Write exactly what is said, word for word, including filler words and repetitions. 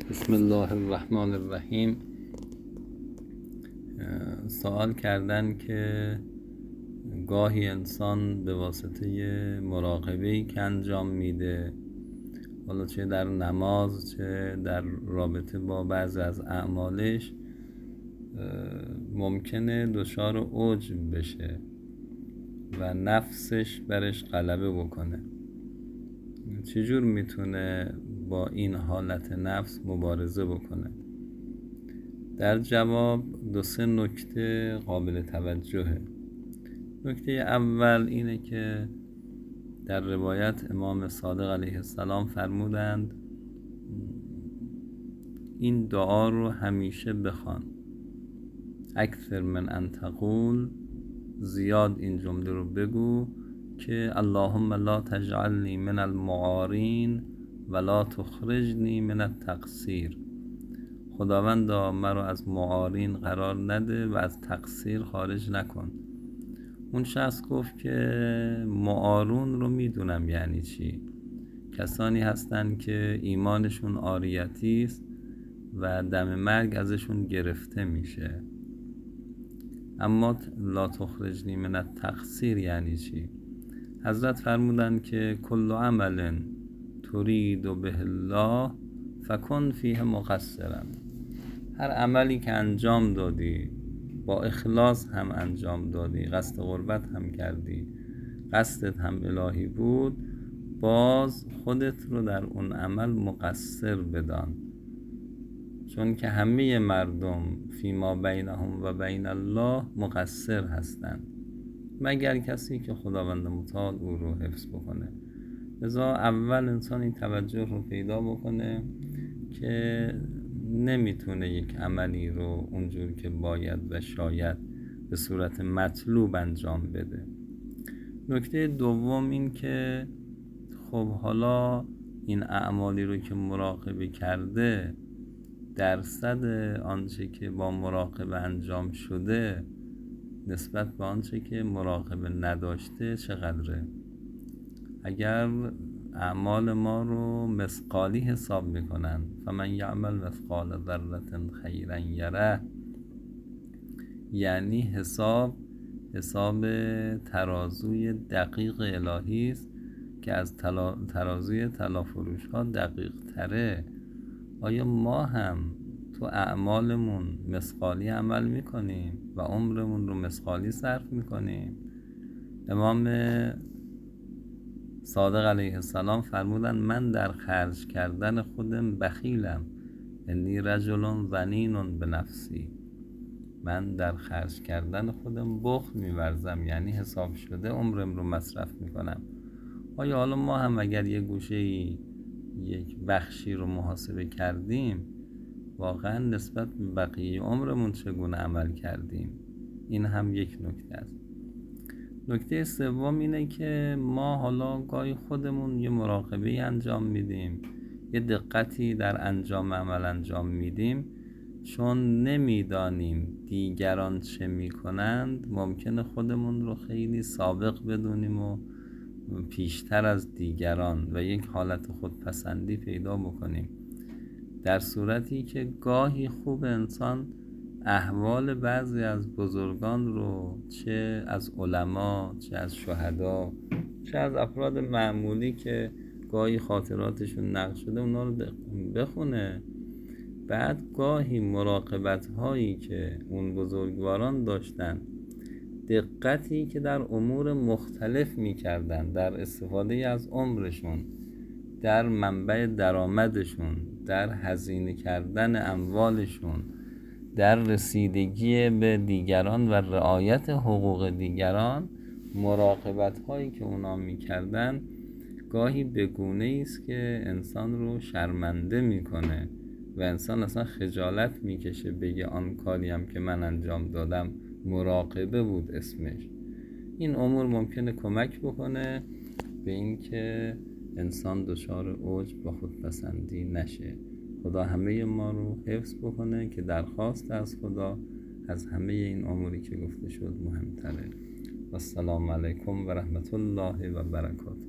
بسم الله الرحمن الرحیم. سوال کردن که گاهی انسان به واسطه مراقبه‌ای که انجام میده، حالا چه در نماز چه در رابطه با بعضی از اعمالش، ممکنه دچار عجب بشه و نفسش برش غلبه بکنه. چجور میتونه با این حالت نفس مبارزه بکنه؟ در جواب دو سه نکته قابل توجهه. نکته اول اینه که در روایت امام صادق علیه السلام فرمودند این دعا رو همیشه بخوان، اکثر من ان تقول، زیاد این جمله رو بگو که اللهم لا تجعلنی من المعارین ولا تخرجنی من التقصیر. خداوندا مرا از معارین قرار نده و از تقصیر خارج نکن. اون شخص گفت که معارون رو میدونم یعنی چی. کسانی هستن که ایمانشون عاریتی است و دم مرگ ازشون گرفته میشه. اما لا تخرجنی من التقصیر یعنی چی؟ حضرت فرمودن که کل عمل ترید به الله فکن فیه مقصرا. هر عملی که انجام دادی با اخلاص هم انجام دادی، قصد قربت هم کردی، قصدت هم الهی بود، باز خودت رو در اون عمل مقصر بدان، چون که همه مردم فیما بینهم و بین الله مقصر هستند مگر کسی که خداوند متعال او رو حفظ بکنه. لذا اول انسان این توجه رو پیدا بکنه که نمیتونه یک عملی رو اونجور که باید و شاید به صورت مطلوب انجام بده. نکته دوم این که خب حالا این اعمالی رو که مراقبه کرده، درصد آنچه که با مراقبه انجام شده نسبت به آنچه که مراقبه نداشته چقدره؟ اگر اعمال ما رو مثقالی حساب میکنن، فمن یعمل مثقال ذره خیرا یره، یعنی حساب حساب ترازوی دقیق الهی است که از ترازوی طلافروش ها دقیق تره. آیا ما هم تو اعمالمون مثقالی عمل میکنیم و عمرمون رو مثقالی صرف میکنیم؟ امام صادق علیه السلام فرمودن من در خرج کردن خودم بخیلم، انی رجل ظنین به نفسی. من در خرج کردن خودم بخل میورزم، یعنی حساب شده عمرم رو مصرف میکنم. آیا حالا ما هم اگر یک گوشه یک بخشی رو محاسبه کردیم، واقعا نسبت به بقیه عمرمون چگونه عمل کردیم؟ این هم یک نکته است. نکته سوم اینه که ما حالا گاهی خودمون یه مراقبه انجام میدیم، یه دقتی در انجام عمل انجام میدیم، چون نمیدانیم دیگران چه میکنند ممکنه خودمون رو خیلی سابق بدونیم و پیشتر از دیگران و یک حالت خودپسندی پیدا بکنیم، در صورتی که گاهی خوب انسان احوال بعضی از بزرگان رو، چه از علما چه از شهدا چه از افراد معمولی که گاهی خاطراتشون نقل شده، اونا رو بخونه. بعد گاهی مراقبت هایی که اون بزرگواران داشتن، دقتی که در امور مختلف میکردن، در استفاده از عمرشون، در منبع درآمدشون، در هزینه کردن اموالشون، در رسیدگی به دیگران و رعایت حقوق دیگران، مراقبت هایی که اونا میکردن گاهی بگونه است که انسان رو شرمنده میکنه و انسان اصلا خجالت میکشه بگه آن کاری هم که من انجام دادم مراقبه بود اسمش. این امور ممکنه کمک بکنه به این که انسان دچار عجب و خودپسندی نشه. خدا همه ما رو حفظ بکنه که درخواست از خدا از همه این اموری که گفته شد مهمتره. و السلام علیکم و رحمت الله و برکاته.